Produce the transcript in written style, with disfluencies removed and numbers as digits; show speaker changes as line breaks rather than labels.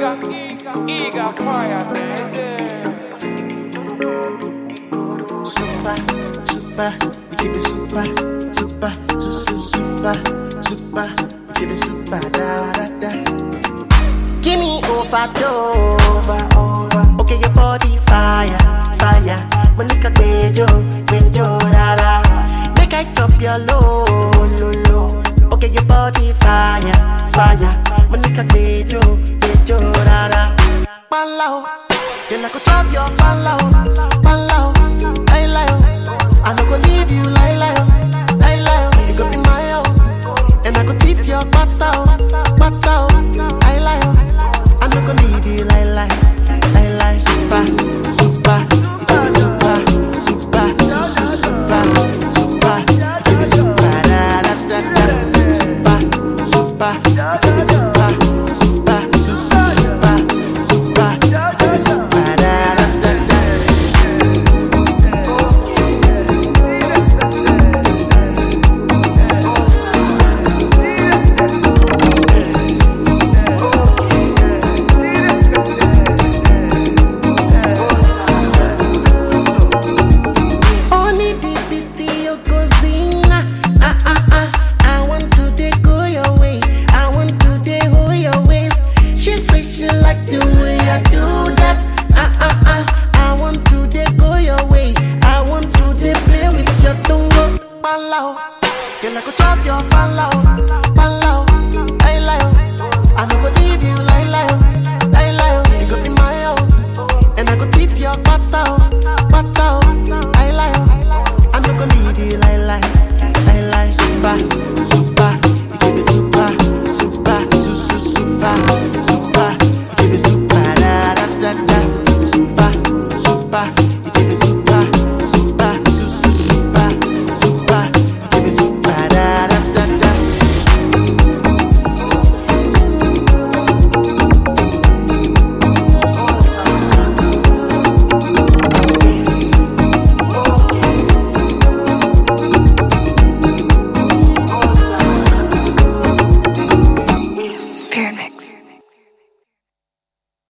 Eager fire dancing.
Super, super, we keep it super, super, super, super, we keep it super, da da da. Give me overdose, okay your body fire, fire. Monica Bejo, Bejo, da da. Make I top your low, low, low. Okay your body fire, fire. Monica Bejo, Bejo, da da. Panlao, then I go chop your panlao, panlao. I no go leave you lie lie, lie lie. You go be my own, and I go tip your butt out, I lie. I no go leave you lie lie, lie lie. Super, super, you can be super, super, super, super, you can be super, da da da da. Super, super, you can be super, super, super, super, you can be super, da da da da. Girl, I go chop your panlao, panlao, I lie. I no go leave you lie lie. You go be my own, and I go tip your butt out, I lie. I no go leave you lie lie. Super, super, you keep it super, super, super, super.